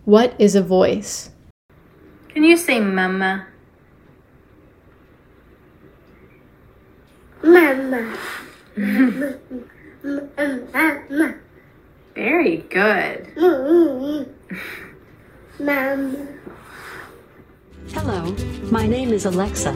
What is a voice? Can you say mama? Mama. Very good. Mama. Hello, my name is Alexa.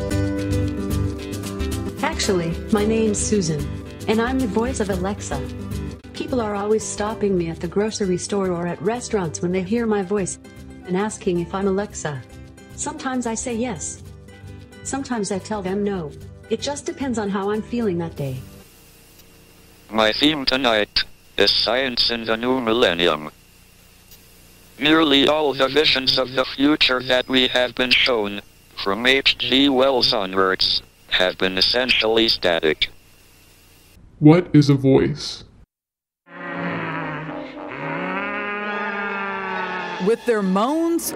Actually, my name's Susan, and I'm the voice of Alexa. People are always stopping me at the grocery store or at restaurants when they hear my voice and asking if I'm Alexa. Sometimes I say yes. Sometimes I tell them no. It just depends on how I'm feeling that day. My theme tonight is Science in the New Millennium. Nearly all the visions of the future that we have been shown, from H.G. Wells onwards, have been essentially static. What is a voice? With their moans,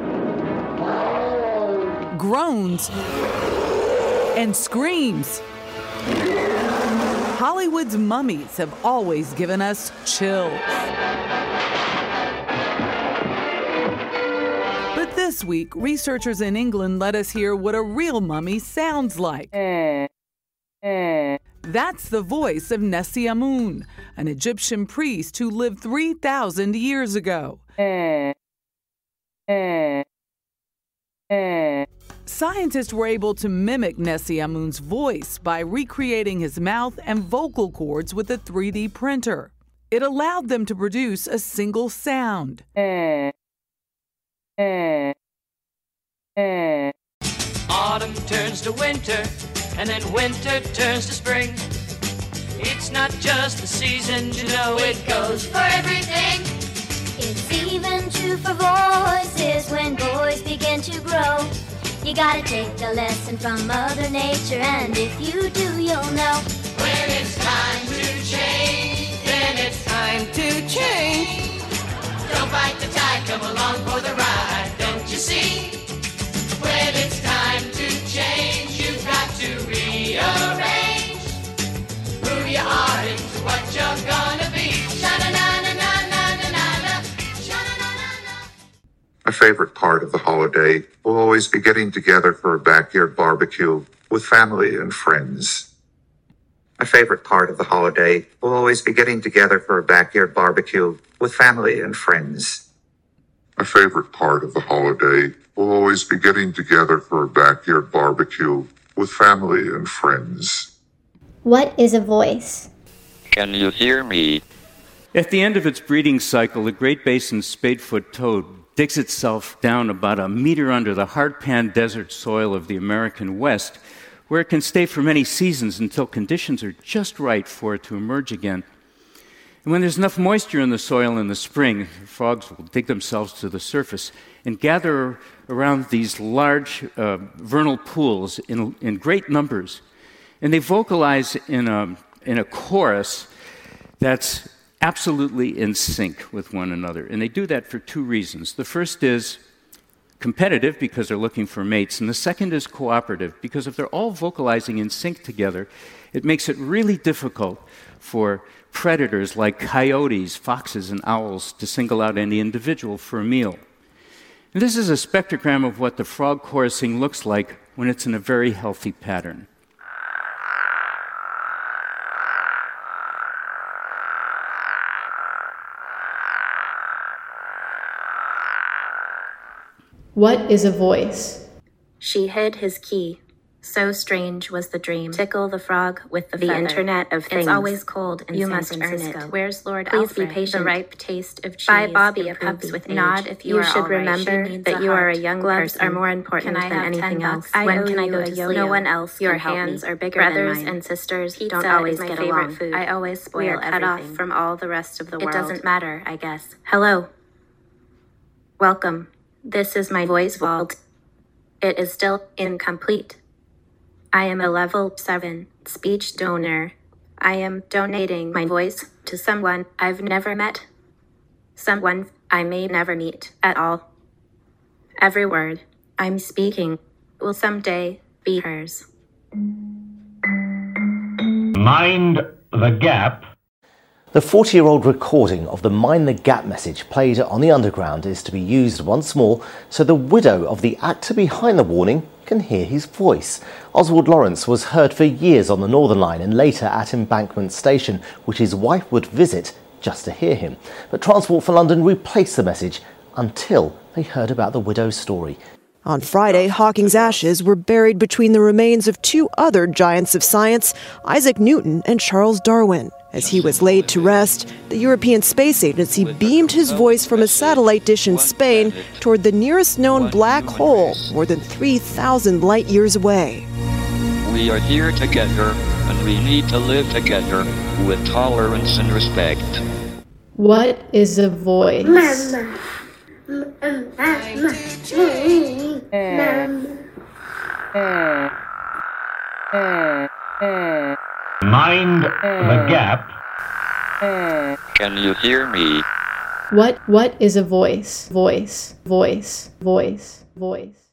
groans, and screams, Hollywood's mummies have always given us chills. But this week, researchers in England let us hear what a real mummy sounds like. That's the voice of Nesyamun, an Egyptian priest who lived 3,000 years ago. Scientists were able to mimic Nesyamun's voice by recreating his mouth and vocal cords with a 3D printer. It allowed them to produce a single sound. Autumn turns to winter, and then winter turns to spring. It's not just the season, you know it goes for everything. It's even true for voices when boys begin to grow. You gotta take a lesson from Mother Nature, and if you do, you'll know. When it's time to change, then it's time to change. Don't fight the tide, come along for the ride, don't you see? When it's time to change, you've got to rearrange who you are into what you're gonna be. Sha-na-na-na-na-na-na-na, sha-na-na-na-na. My favorite part of the holiday will always be getting together for a backyard barbecue with family and friends. My favorite part of the holiday will always be getting together for a backyard barbecue with family and friends. My favorite part of the holiday will always be getting together for a backyard barbecue with family and friends. What is a voice? Can you hear me? At the end of its breeding cycle, the Great Basin spadefoot toad digs itself down about a meter under the hard-pan desert soil of the American West, where it can stay for many seasons until conditions are just right for it to emerge again. And when there's enough moisture in the soil in the spring, frogs will dig themselves to the surface and gather around these large vernal pools in great numbers. And they vocalize in a chorus that's absolutely in sync with one another. And they do that for two reasons. The first is competitive, because they're looking for mates. And the second is cooperative, because if they're all vocalizing in sync together, it makes it really difficult for predators like coyotes, foxes, and owls to single out any individual for a meal. And this is a spectrogram of what the frog chorusing looks like when it's in a very healthy pattern. What is a voice? She hid his key. So strange was the dream. Tickle the frog with the feather. Internet of Things. It's always cold in San Francisco. Earn it. Where's Lord Please Alfred? Be patient. The ripe taste of cheese. Buy Bobby a puppy with nod if you are should remember that you are a young gloves person. Are more important than anything else. When can I go to sleep? No one else. Your hands are bigger Brothers than mine. And sisters Pizza don't always get along. Food. I always spoil everything. Cut off from all the rest of the world. It doesn't matter, I guess. Hello. Welcome. This is my voice vault. It is still incomplete. I am a level 7 speech donor. I am donating my voice to someone I've never met. Someone I may never meet at all. Every word I'm speaking will someday be hers. Mind the gap. The 40-year-old recording of the Mind the Gap message played on the Underground is to be used once more so the widow of the actor behind the warning can hear his voice. Oswald Lawrence was heard for years on the Northern Line and later at Embankment Station, which his wife would visit just to hear him. But Transport for London replaced the message until they heard about the widow's story. On Friday, Hawking's ashes were buried between the remains of two other giants of science, Isaac Newton and Charles Darwin. As he was laid to rest, the European Space Agency beamed his voice from a satellite dish in Spain toward the nearest known black hole, more than 3,000 light years away. We are here together, and we need to live together with tolerance and respect. What is a voice? Mind the Gap. Can you hear me? What is a voice? Voice.